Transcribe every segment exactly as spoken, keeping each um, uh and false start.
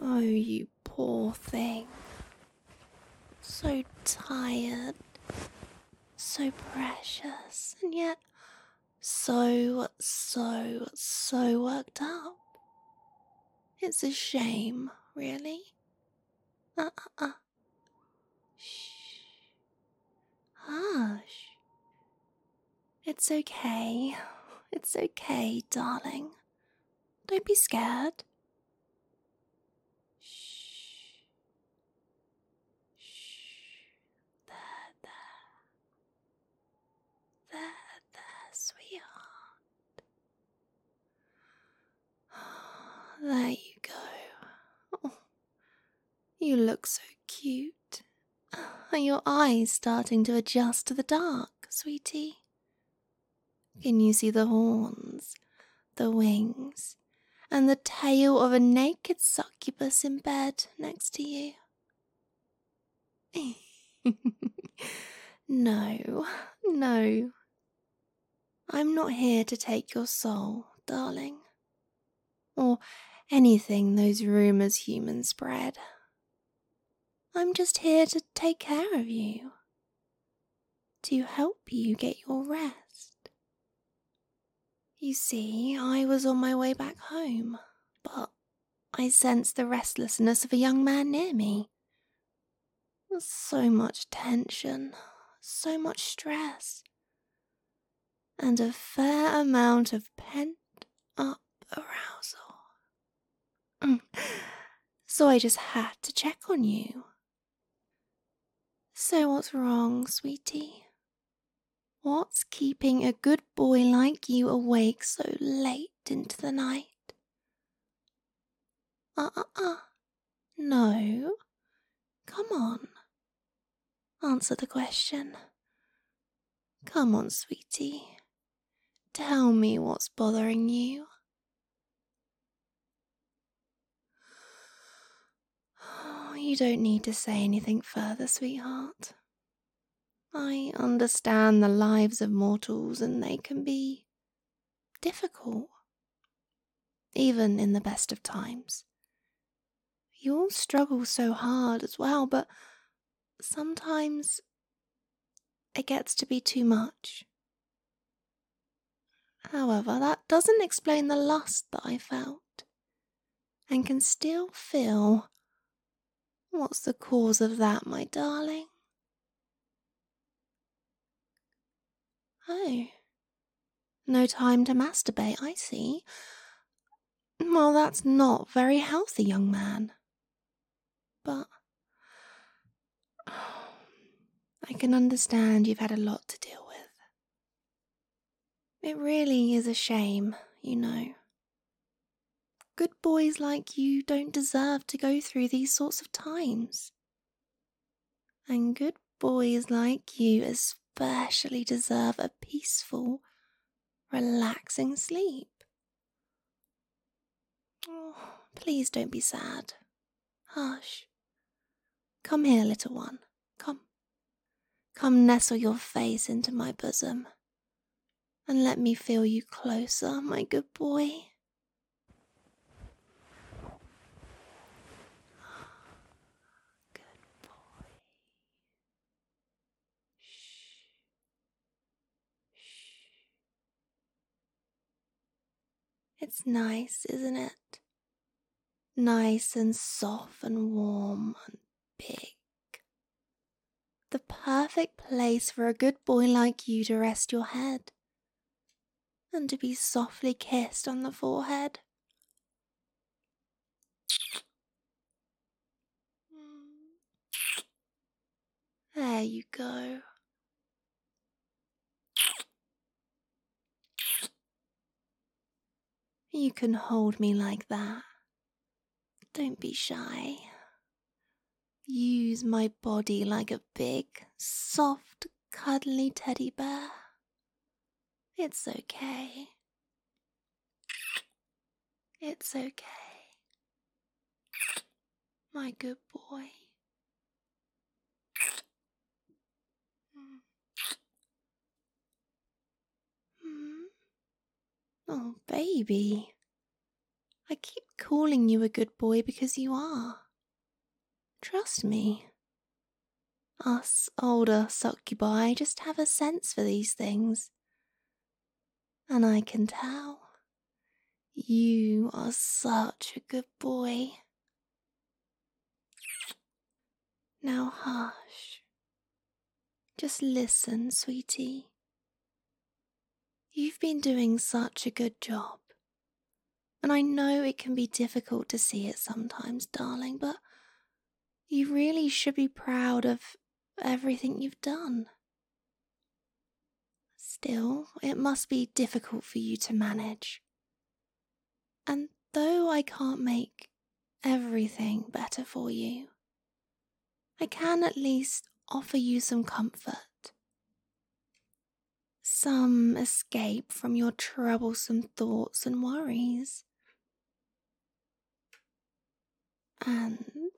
Oh, you poor thing. So tired, so precious, and yet so, so, so worked up. It's a shame, really. Uh uh uh. Shh. Hush. It's okay. It's okay, darling. Don't be scared. Shh. Shh. There, there. There, there, sweetheart. There you go. Oh, you look so cute. Are your eyes starting to adjust to the dark, sweetie? Can you see the horns, the wings, and the tail of a naked succubus in bed next to you? No, no. I'm not here to take your soul, darling, or anything those rumors humans spread. I'm just here to take care of you, to help you get your rest. You see, I was on my way back home, but I sensed the restlessness of a young man near me. So much tension, so much stress, and a fair amount of pent-up arousal. So I just had to check on you. So what's wrong, sweetie? What's keeping a good boy like you awake so late into the night? Uh-uh-uh. No. Come on. Answer the question. Come on, sweetie. Tell me what's bothering you. Oh, you don't need to say anything further, sweetheart. I understand the lives of mortals and they can be difficult, even in the best of times. You all struggle so hard as well, but sometimes it gets to be too much. However, that doesn't explain the lust that I felt, and can still feel. What's the cause of that, my darling? Oh, no time to masturbate, I see. Well, that's not very healthy, young man. But I can understand you've had a lot to deal with. It really is a shame, you know. Good boys like you don't deserve to go through these sorts of times. And good boys like you especially deserve a peaceful, relaxing sleep. Oh, please don't be sad. Hush. Come here, little one. Come. Come nestle your face into my bosom. And let me feel you closer, my good boy. Good boy. Shh. Shh. It's nice, isn't it? Nice and soft and warm and big. The perfect place for a good boy like you to rest your head and to be softly kissed on the forehead. There you go. You can hold me like that. Don't be shy. Use my body like a big, soft, cuddly teddy bear. It's okay. It's okay. My good boy. Hmm? Oh, baby. I keep calling you a good boy because you are. Trust me. Us older succubi just have a sense for these things. And I can tell. You are such a good boy. Now hush. Just listen, sweetie. You've been doing such a good job. And I know it can be difficult to see it sometimes, darling, but you really should be proud of everything you've done. Still, it must be difficult for you to manage. And though I can't make everything better for you, I can at least offer you some comfort. Some escape from your troublesome thoughts and worries. And,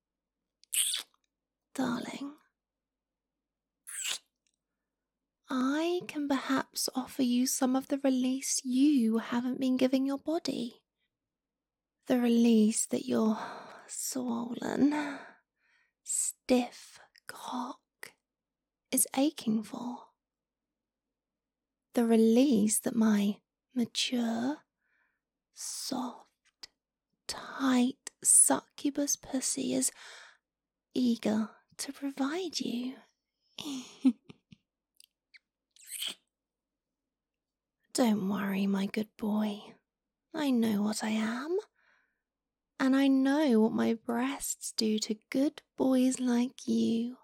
darling, I can perhaps offer you some of the release you haven't been giving your body. The release that your swollen, stiff cock is aching for. The release that my mature, soft, tight succubus pussy is eager to provide you. Don't worry, my good boy. I know what I am. And I know what my breasts do to good boys like you.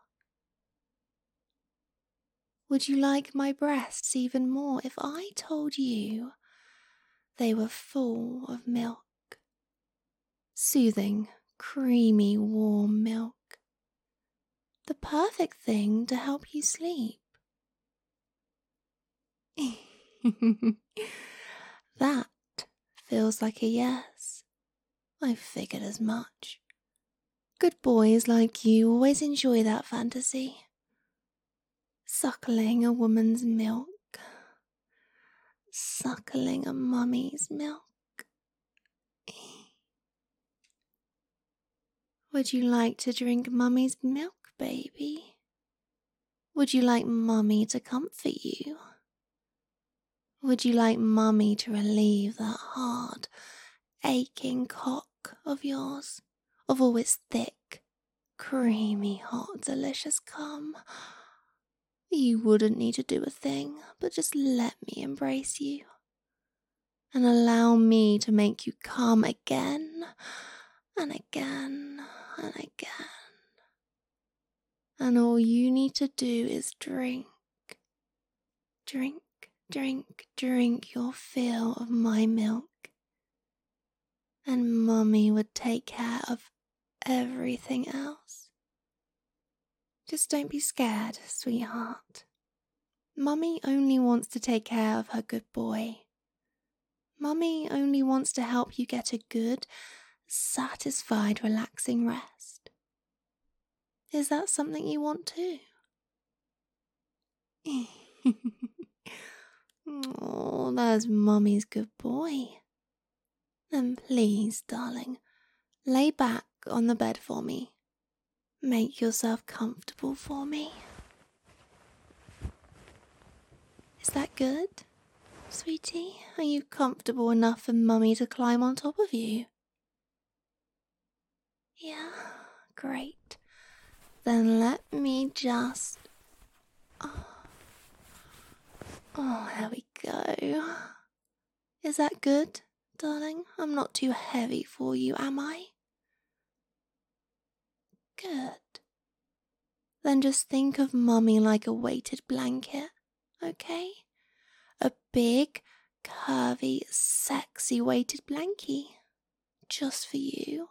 Would you like my breasts even more if I told you they were full of milk? Soothing, creamy, warm milk. The perfect thing to help you sleep. That feels like a yes. I figured as much. Good boys like you always enjoy that fantasy. Suckling a woman's milk. Suckling a mummy's milk. Would you like to drink mummy's milk, baby? Would you like mummy to comfort you? Would you like mummy to relieve that hard, aching cock of yours, of all its thick, creamy, hot, delicious cum? You wouldn't need to do a thing, but just let me embrace you and allow me to make you come again and again and again. And all you need to do is drink, drink, drink, drink your fill of my milk. And mummy would take care of everything else. Just don't be scared, sweetheart. Mummy only wants to take care of her good boy. Mummy only wants to help you get a good, satisfied, relaxing rest. Is that something you want too? Oh, there's Mummy's good boy. Then please, darling, lay back on the bed for me. Make yourself comfortable for me. Is that good, sweetie? Are you comfortable enough for Mummy to climb on top of you? Yeah, great. Then let me just... Oh, oh there we go. Is that good, darling? I'm not too heavy for you, am I? Good. Then just think of Mummy like a weighted blanket, okay? A big, curvy, sexy weighted blankie. Just for you.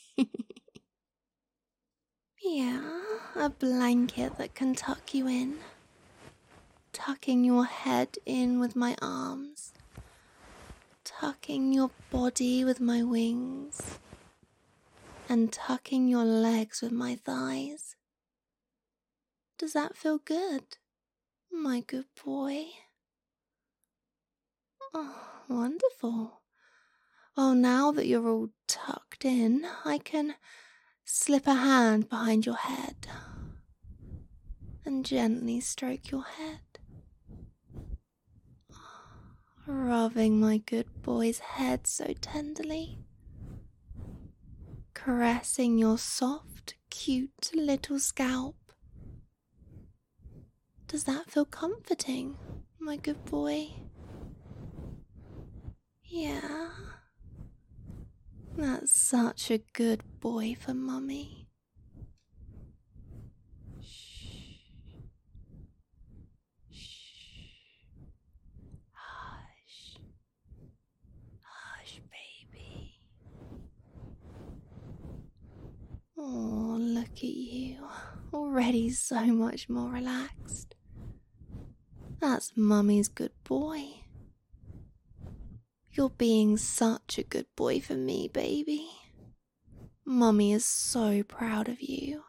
Yeah, a blanket that can tuck you in. Tucking your head in with my arms. Tucking your body with my wings. And tucking your legs with my thighs. Does that feel good, my good boy? Oh, wonderful. Well, now that you're all tucked in, I can slip a hand behind your head and gently stroke your head, rubbing my good boy's head so tenderly, caressing your soft, cute little scalp. Does that feel comforting, my good boy? Yeah. That's such a good boy for Mummy. Shh. Shh. Hush. Hush, baby. Oh, look at you. Already so much more relaxed. That's Mummy's good boy. You're being such a good boy for me, baby. Mummy is so proud of you.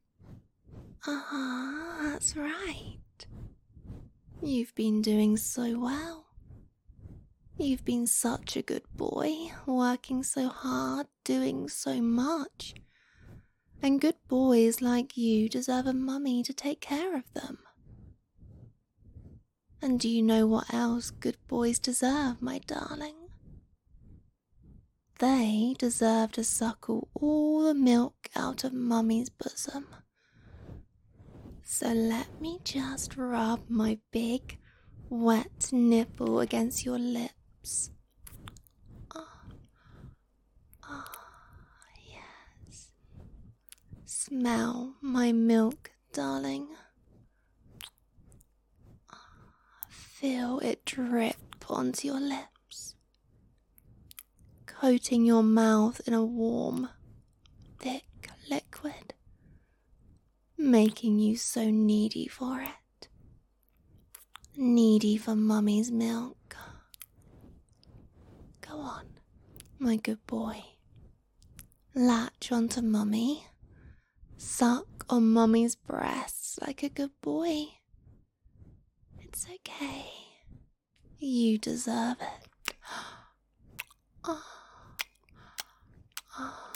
Uh-huh, that's right. You've been doing so well. You've been such a good boy, working so hard, doing so much. And good boys like you deserve a mummy to take care of them. And do you know what else good boys deserve, my darling? They deserve to suckle all the milk out of Mummy's bosom. So let me just rub my big, wet nipple against your lips. Ah, oh, oh, yes. Smell my milk, darling. Feel it drip onto your lips, coating your mouth in a warm, thick liquid, making you so needy for it. Needy for Mummy's milk. Go on, my good boy. Latch onto Mummy. Suck on Mummy's breasts like a good boy. It's okay. You deserve it. Oh, oh,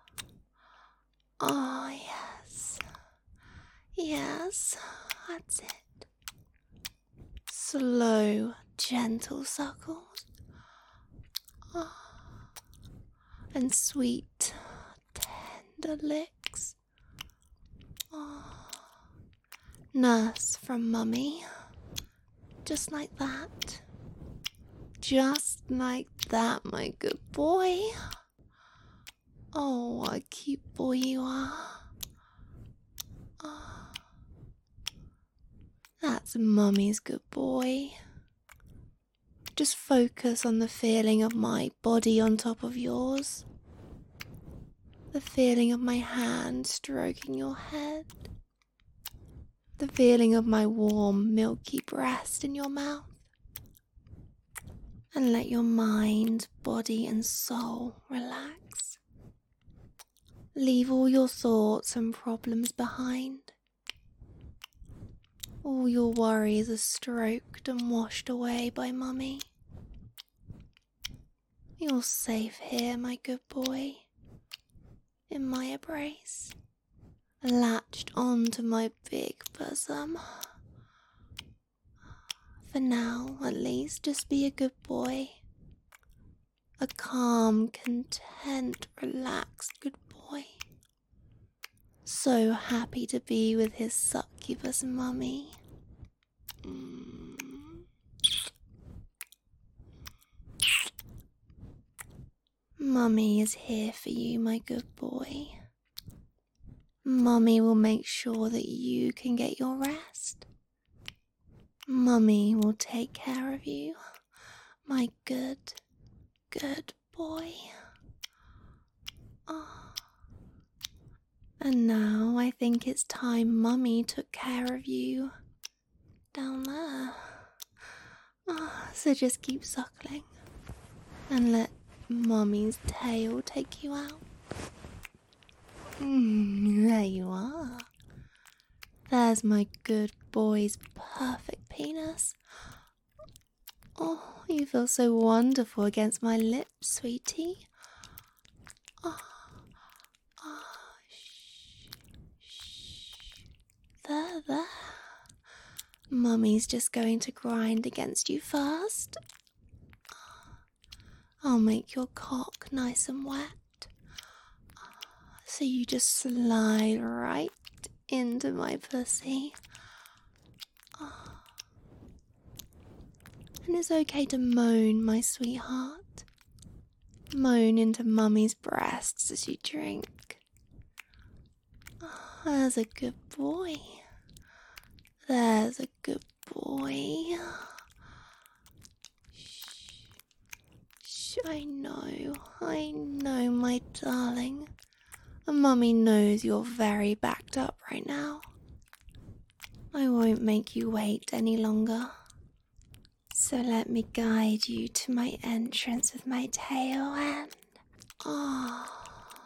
oh yes. Yes, that's it. Slow, gentle suckles. Oh, and sweet, tender licks. Oh, nurse from Mummy. Just like that. Just like that, my good boy. Oh, what a cute boy you are. Oh, that's Mummy's good boy. Just focus on the feeling of my body on top of yours. The feeling of my hand stroking your head. The feeling of my warm, milky breast in your mouth. And let your mind, body and soul relax. Leave all your thoughts and problems behind. All your worries are stroked and washed away by Mummy. You're safe here, my good boy, in my embrace, latched onto my big bosom. For now, at least, just be a good boy. A calm, content, relaxed good boy. So happy to be with his succubus Mummy. Mm. Mummy is here for you, my good boy. Mummy will make sure that you can get your rest. Mummy will take care of you, my good, good boy. Oh. And now I think it's time Mummy took care of you down there. Oh, so just keep suckling and let Mummy's tail take you out. Mm, there you are. There's my good boy's perfect penis. Oh, you feel so wonderful against my lips, sweetie. Oh, oh, shh, shh. There, there. Mummy's just going to grind against you first. I'll make your cock nice and wet. So you just slide right into my pussy. And it's okay to moan, my sweetheart. Moan into Mummy's breasts as you drink. There's a good boy. There's a good boy. Shh. Shh, I know, I know, my darling. Mummy knows you're very backed up right now. I won't make you wait any longer. So let me guide you to my entrance with my tail and... Oh,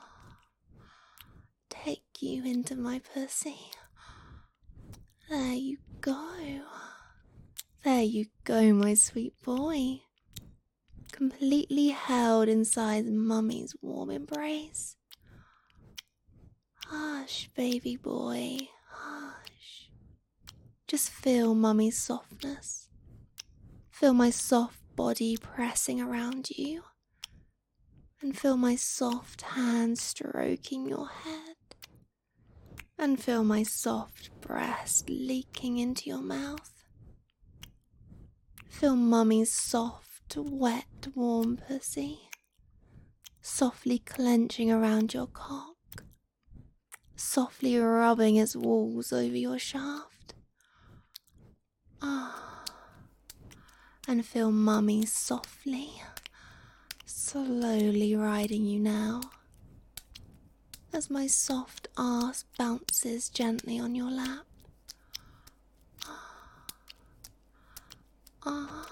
take you into my pussy. There you go. There you go, my sweet boy. Completely held inside Mummy's warm embrace. Hush, baby boy, hush. Just feel Mummy's softness. Feel my soft body pressing around you. And feel my soft hand stroking your head. And feel my soft breast leaking into your mouth. Feel Mummy's soft, wet, warm pussy softly clenching around your cock, softly rubbing its walls over your shaft. Ah. And feel Mummy softly, slowly riding you now, as my soft arse bounces gently on your lap. Ah,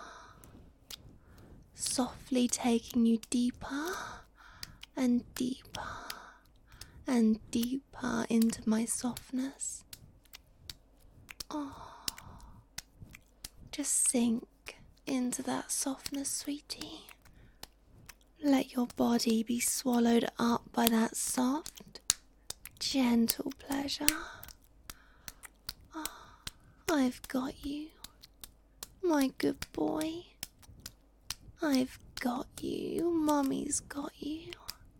softly taking you deeper and deeper and deeper into my softness. Oh, just sink into that softness, sweetie. Let your body be swallowed up by that soft, gentle pleasure. Oh, I've got you, my good boy. I've got you, Mummy's got you.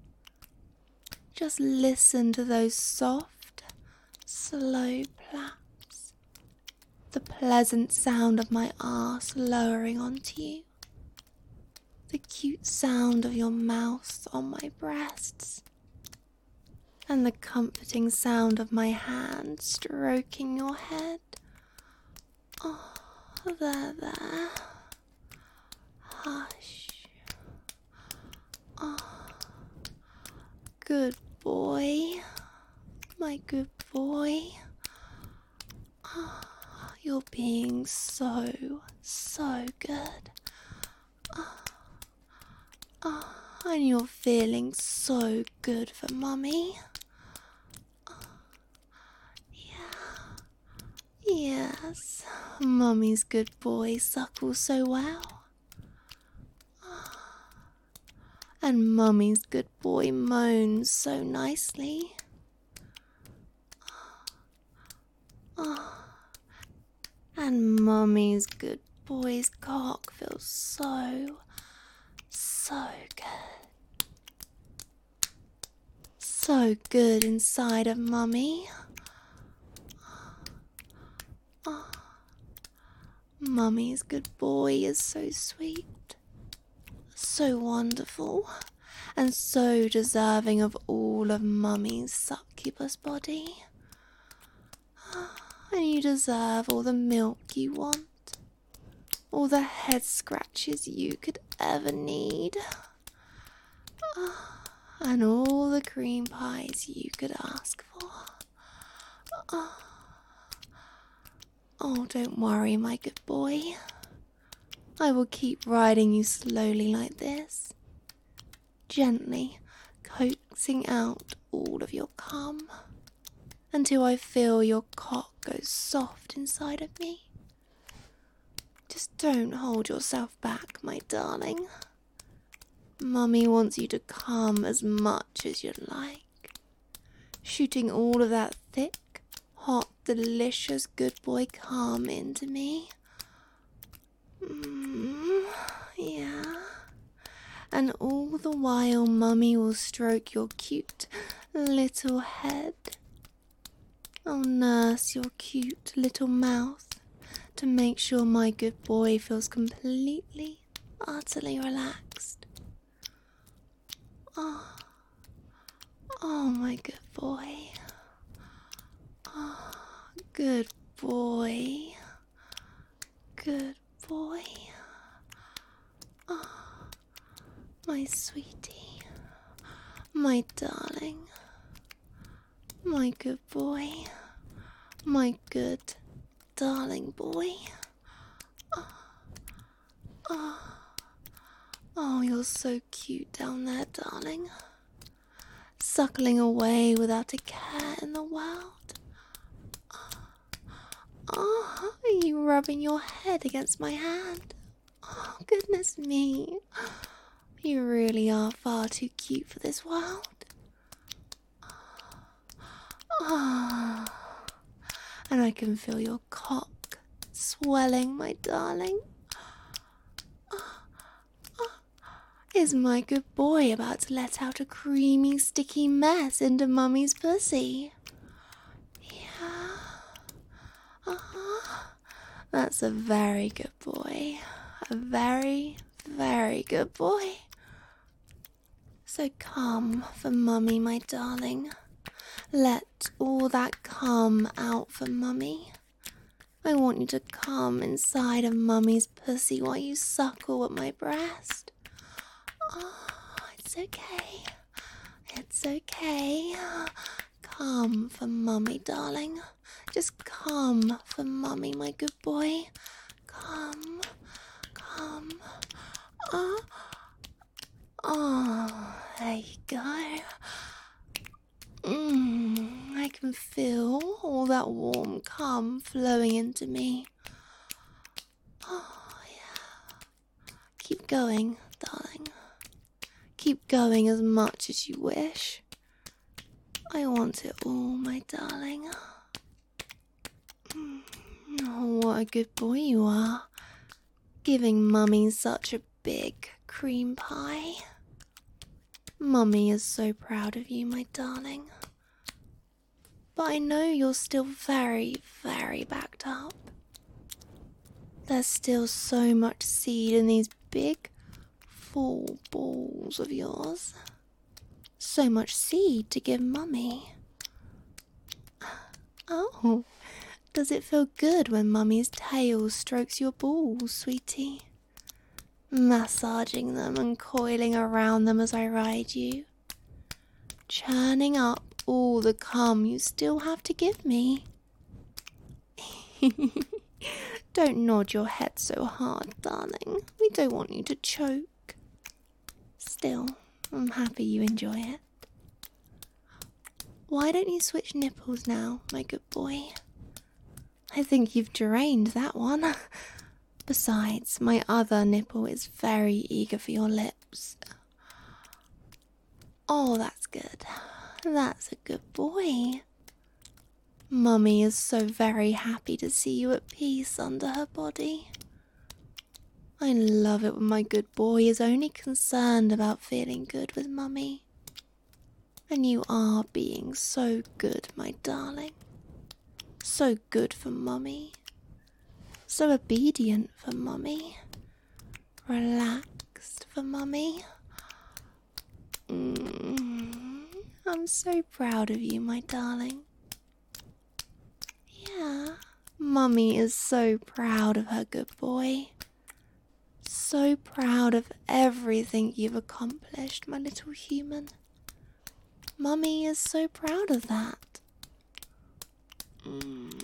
Just listen to those soft, slow plaps. The pleasant sound of my arse lowering onto you. The cute sound of your mouth on my breasts. And the comforting sound of my hand stroking your head. Oh, there, there. Hush. Oh, good boy. My good boy. Oh, you're being so, so good. Oh, oh, and you're feeling so good for Mummy. Oh, yeah. Yes, Mummy's good boy suckles so well. And Mummy's good boy moans so nicely. Oh, and Mummy's good boy's cock feels so, so good. So good inside of Mummy. Oh, Mummy's good boy is so sweet. So wonderful, and so deserving of all of Mummy's succubus body. And you deserve all the milk you want, all the head scratches you could ever need, and all the cream pies you could ask for. Oh, don't worry, my good boy. I will keep riding you slowly like this, gently coaxing out all of your cum, until I feel your cock go soft inside of me. Just don't hold yourself back, my darling. Mummy wants you to come as much as you'd like, shooting all of that thick, hot, delicious good boy calm into me. Mm, yeah. And all the while Mummy will stroke your cute little head. I'll nurse your cute little mouth to make sure my good boy feels completely, utterly relaxed. Oh, oh my good boy. Oh, good boy. Good boy. Oh, my sweetie. My darling. My good boy. My good, darling boy. Oh, oh. Oh, you're so cute down there, darling. Suckling away without a care in the world. Oh, are you rubbing your head against my hand? Oh, goodness me. You really are far too cute for this world. Oh, and I can feel your cock swelling, my darling. Is my good boy about to let out a creamy, sticky mess into Mummy's pussy? Yeah. Uh-huh. That's a very good boy. A very, very good boy. So come for Mummy, my darling. Let all that come out for Mummy. I want you to come inside of Mummy's pussy while you suckle at my breast. Oh, it's okay. It's okay. Come for Mummy, darling. Just come for Mummy, my good boy. Come. Come. Oh. Oh, there you go. Mm, I can feel all that warm cum flowing into me. Oh, yeah. Keep going, darling. Keep going as much as you wish. I want it all, my darling. Oh, what a good boy you are. Giving Mummy such a big cream pie. Mummy is so proud of you, my darling. But I know you're still very, very backed up. There's still so much seed in these big, full balls of yours. So much seed to give Mummy. Oh, does it feel good when Mummy's tail strokes your balls, sweetie? Massaging them and coiling around them as I ride you. Churning up all the cum you still have to give me. Don't nod your head so hard, darling. We don't want you to choke. Still, I'm happy you enjoy it. Why don't you switch nipples now, my good boy? I think you've drained that one. Besides, my other nipple is very eager for your lips. Oh, that's good. That's a good boy. Mummy is so very happy to see you at peace under her body. I love it when my good boy is only concerned about feeling good with Mummy. And you are being so good, my darling. So good for Mummy. So obedient for Mummy. Relaxed for Mummy. Mm, I'm so proud of you, my darling. Yeah, Mummy is so proud of her good boy. So proud of everything you've accomplished, my little human. Mummy is so proud of that. Mm.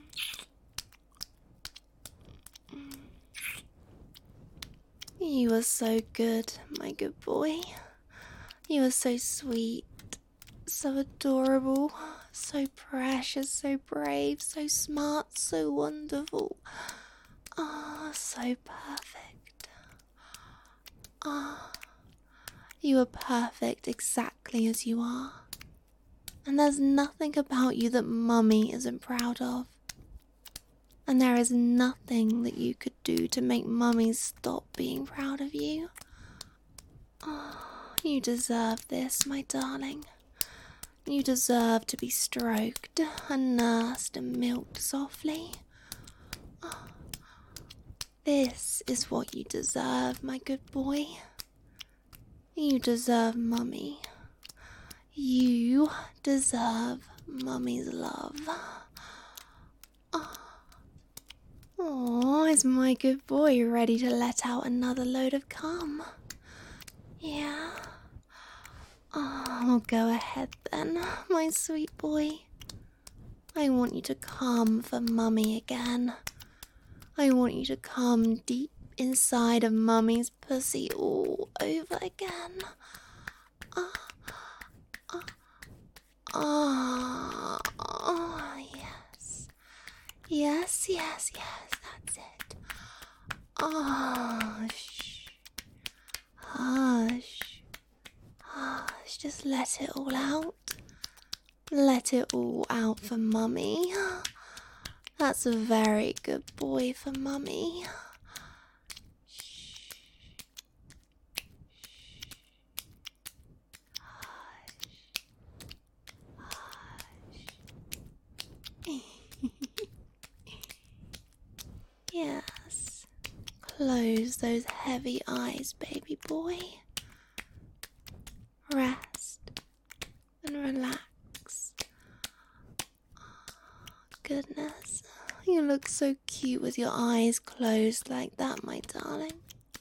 You are so good, my good boy. You are so sweet, so adorable, so precious, so brave, so smart, so wonderful. Oh, so perfect. Ah, oh, you are perfect exactly as you are. And there's nothing about you that Mummy isn't proud of. And there is nothing that you could do to make Mummy stop being proud of you. Oh, you deserve this, my darling. You deserve to be stroked and nursed and milked softly. Oh, this is what you deserve, my good boy. You deserve Mummy. You deserve Mummy's love. Oh, is my good boy ready to let out another load of cum? Yeah. Oh, go ahead then, my sweet boy. I want you to come for Mummy again. I want you to come deep inside of Mummy's pussy all over again. Ah, ah, ah, ah, yes. Yes, yes, yes, that's it. Ah, shh. Hush. Hush, just let it all out. Let it all out for Mummy. That's a very good boy for Mummy. Shh. Hush. Yes. Close those heavy eyes, baby boy. Rest and relax. Goodness, you look so cute with your eyes closed like that, my darling.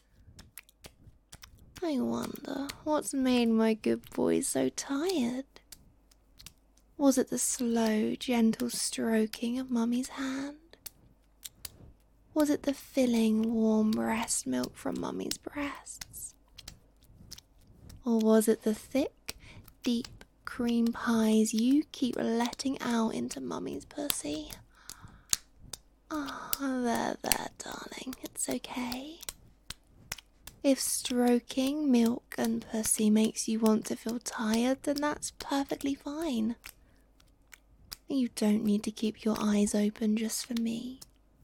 I wonder what's made my good boy so tired. Was it the slow, gentle stroking of Mummy's hand? Was it the filling, warm breast milk from Mummy's breasts? Or was it the thick, deep cream pies you keep letting out into Mummy's pussy? Ah, oh, there, there, darling, it's okay. If stroking milk and pussy makes you want to feel tired, then that's perfectly fine. You don't need to keep your eyes open just for me.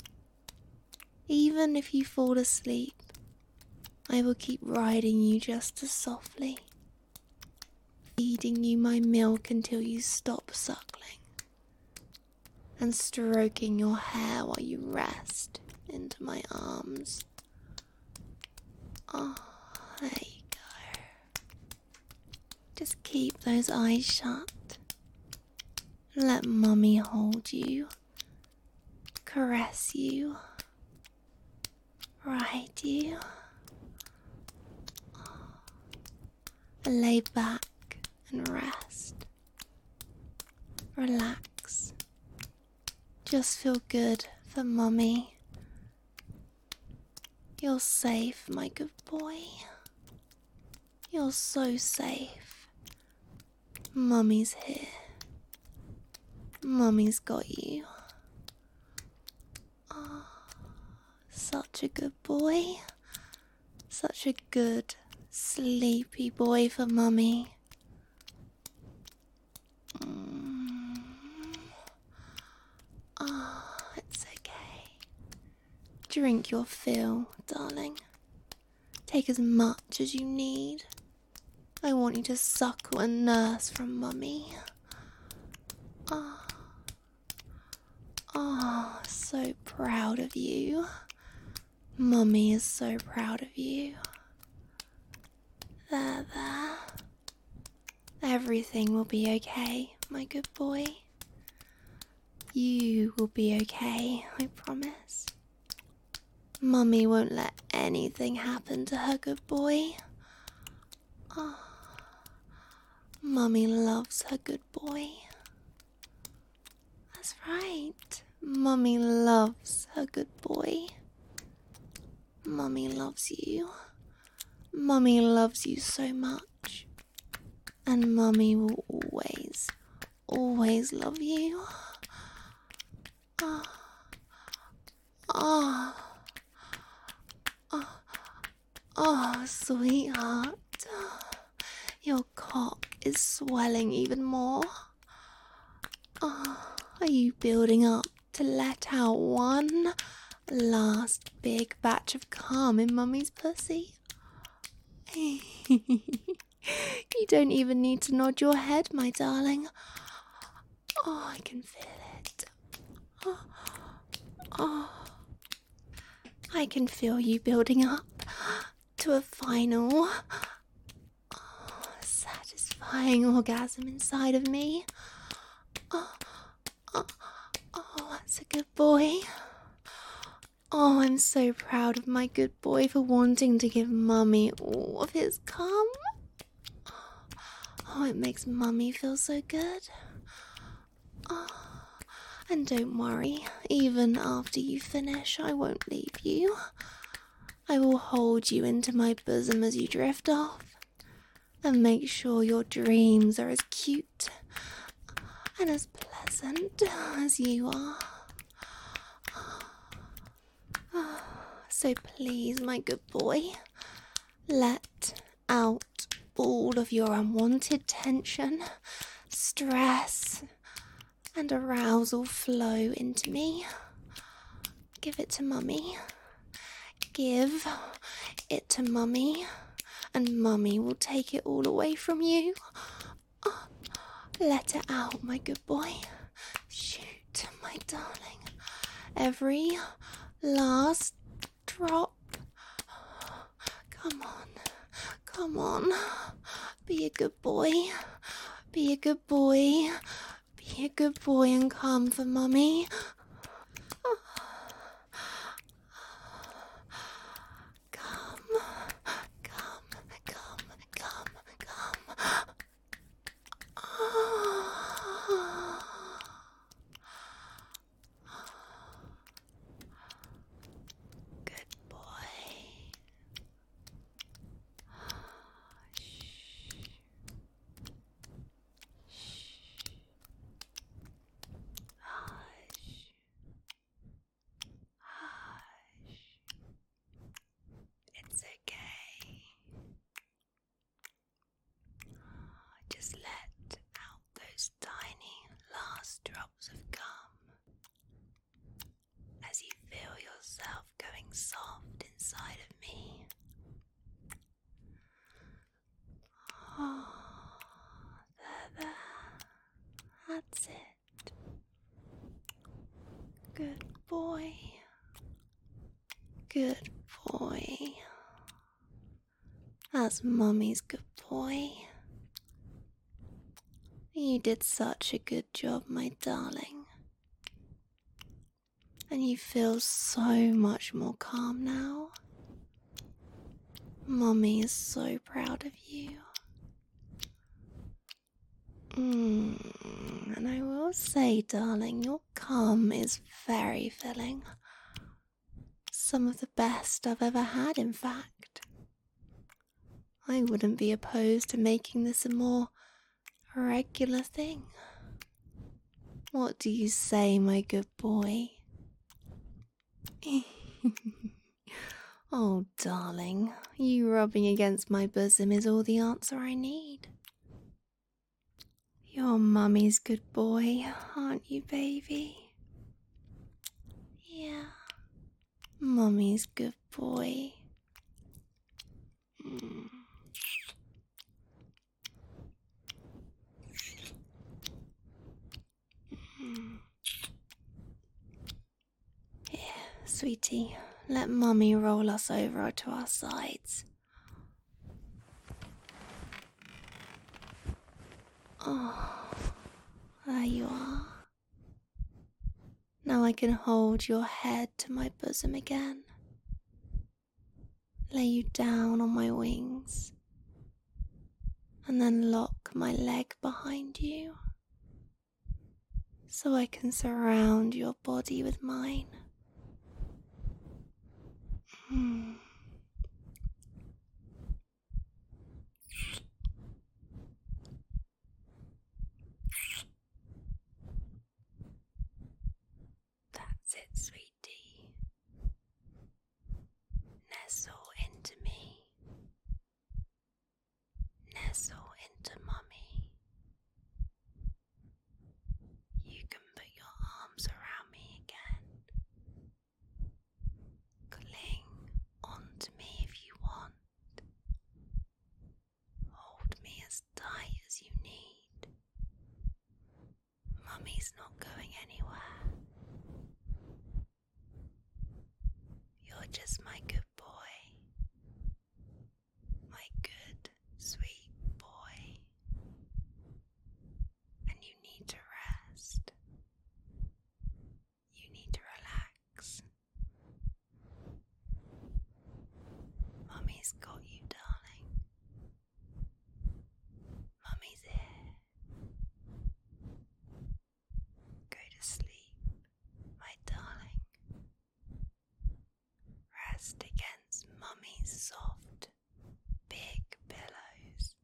Even if you fall asleep, I will keep riding you just as softly, feeding you my milk until you stop suckling, and stroking your hair while you rest into my arms. Oh, there you go. Just keep those eyes shut. Let Mummy hold you, caress you, ride you. Lay back and rest. Relax. Just feel good for Mummy. You're safe, my good boy. You're so safe. Mummy's here. Mummy's got you. Oh, such a good boy. Such a good, sleepy boy for Mummy. Mm. Oh, it's okay. Drink your fill, darling. Take as much as you need. I want you to suckle and nurse from Mummy. Oh, oh, so proud of you. Mummy is so proud of you. There, there. Everything will be okay, my good boy. You will be okay, I promise. Mummy won't let anything happen to her good boy. Oh, Mummy loves her good boy. That's right. Mummy loves her good boy. Mummy loves you. Mummy loves you so much. And Mummy will always, always love you. Ah, ah, Oh, sweetheart. Your cot is swelling even more. Oh, are you building up to let out one last big batch of calm in Mummy's pussy? You don't even need to nod your head, my darling. Oh, I can feel it. Oh, oh. I can feel you building up to a final, oh, satisfying orgasm inside of me. Oh, oh, oh, that's a good boy. Oh, I'm so proud of my good boy for wanting to give Mummy all of his cum. Oh, it makes Mummy feel so good. Oh, and don't worry, even after you finish, I won't leave you. I will hold you into my bosom as you drift off, and make sure your dreams are as cute and as pleasant as you are. So please, my good boy, let out all of your unwanted tension, stress, and arousal flow into me. Give it to Mummy. Give it to Mummy, and Mummy will take it all away from you. Oh, let it out, my good boy. Shoot, my darling. Every last drop. Come on, come on. Be a good boy. Be a good boy. Be a good boy and come for Mummy. Come, come, come, come, come. Good boy. It's okay. Just let out those tiny last drops of gum as you feel yourself going soft inside of me. Oh, there, there. That's it. Good boy. Good boy. That's Mummy's good boy. You did such a good job, my darling. And you feel so much more calm now. Mummy is so proud of you. Mm, and I will say, darling, your cum is very filling. Some of the best I've ever had, in fact. I wouldn't be opposed to making this a more regular thing. What do you say, my good boy? Oh, darling, you rubbing against my bosom is all the answer I need. You're Mummy's good boy, aren't you, baby? Yeah, Mummy's good boy. Mm. Mm. Here, sweetie, let Mummy roll us over to our sides. Oh, there you are. Now I can hold your head to my bosom again. Lay you down on my wings, and then lock my leg behind you, so I can surround your body with mine. Hmm. That's it, sweetie. Nestle into me. just my good boy. My good, sweet boy. And you need to rest. You need to relax. Mummy's got you, darling. Mummy's here. Go to sleep, my darling. Rest against Mummy's soft, big pillows.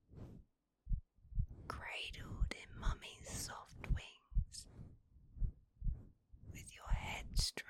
Cradled in Mummy's soft wings. With your head straight